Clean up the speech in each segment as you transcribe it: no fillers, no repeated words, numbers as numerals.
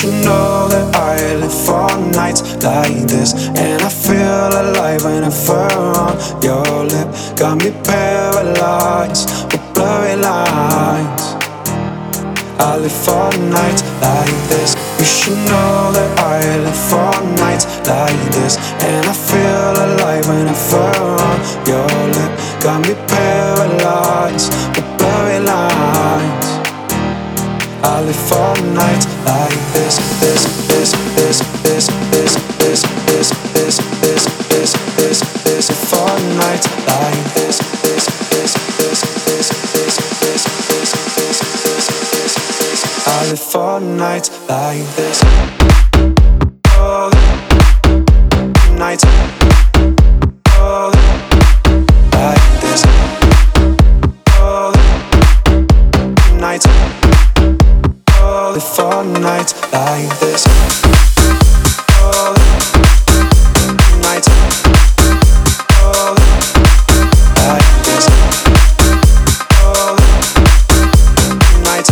should know that I live for nights like this, and I feel alive whenever on your lip. Got me paralyzed with blurry lines. I live for nights like this. You should know that I live for nights like this, and I feel alive whenever on your lip. Got me paralyzed with blurry lines. I live for nights like this, this, this, this, this, this, this, this, this, this, this, this, this, for nights like this, this, this, this, this, this, this, this, this, this, this. I live for nights like this. Oh, nights. Oh, like this. Oh, nights. Oh, live for nights like this. Oh, nights. Oh, like this. Oh, nights.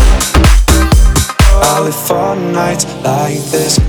I live for nights like this.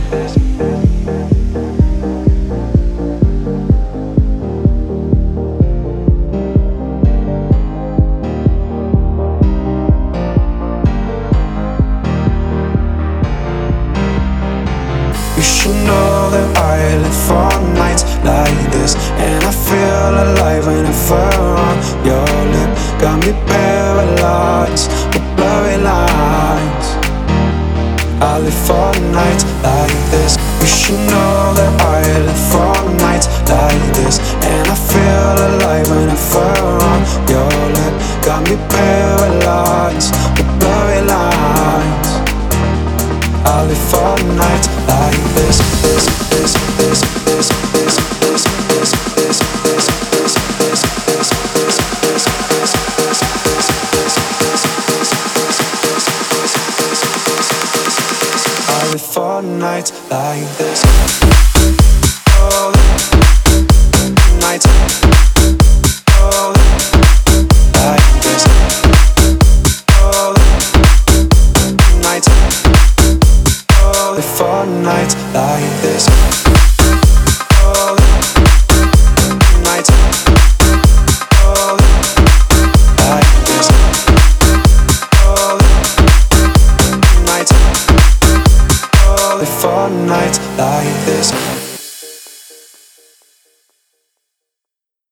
You should know that I live for nights like this, and I feel alive whenever on your lip. Got me paralyzed with blurry lines. I live for nights like this. You should know that I live for nights like this, and I feel alive whenever on your lip. Got me paralyzed with blurry lines. I live for nights like this, this, this, this, this, this, this, this, this, this, this, this, this, this, this, this, I live for nights like this.